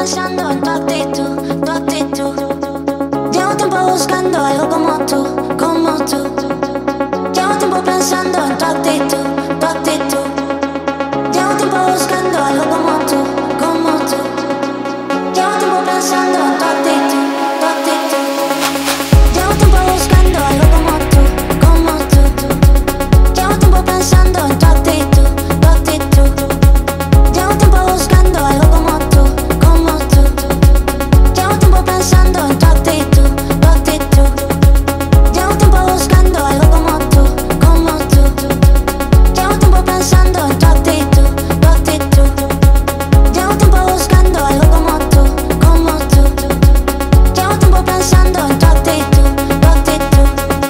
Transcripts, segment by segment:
pensando en tu actitud. Llevo tiempo buscando algo como tú, como tú. Llevo tiempo pensando en tu actitud, tu actitud. Llevo tiempo buscando algo como tú, como tú. Llevo tiempo pensando en tu actitud, tu actitud. Llevo tiempo buscando algo como tú, como tú. Llevo tiempo pensando en tu actitud, tu actitud. Llevo tiempo buscando algo como tú, como tú. Llevo tiempo pensando en tu actitud, tu actitud. Llevo tiempo buscando algo como tú, como tú. Llevo tiempo pensando en tu actitud, tu actitud. Llevo tiempo buscando algo como tú, como tú. Llevo tiempo pensando en tu actitud, tu actitud.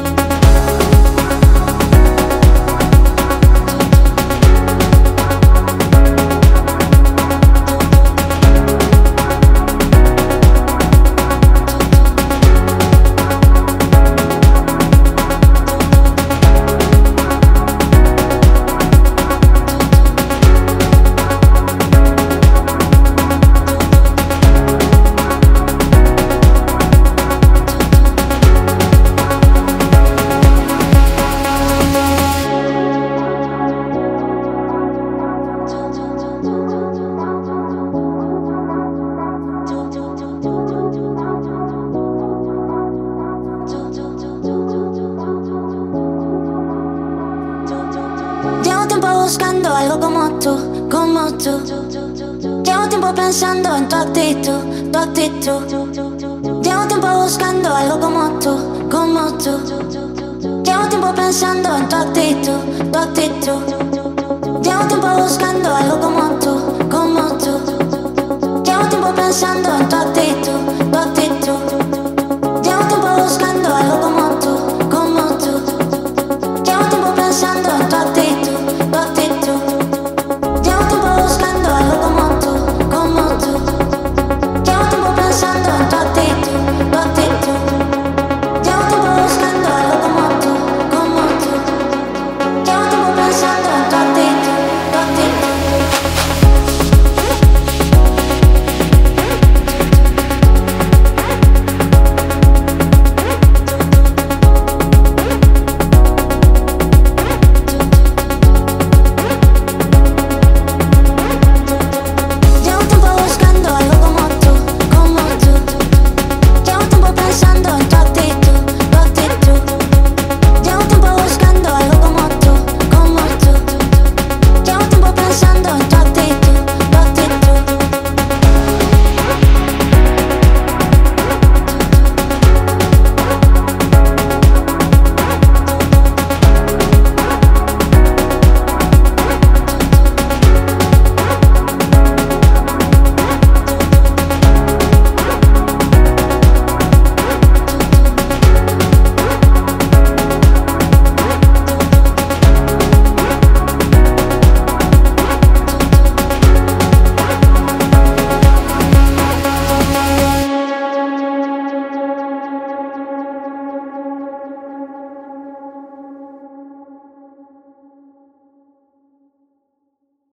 Llevo tiempo buscando algo como tú, como tú. Llevo tiempo pensando en tu actitud, tu actitud. Llevo tiempo buscando algo como tú, como tú. Llevo tiempo pensando en tu actitud, tu actitud. Llevo tiempo buscando algo como tú,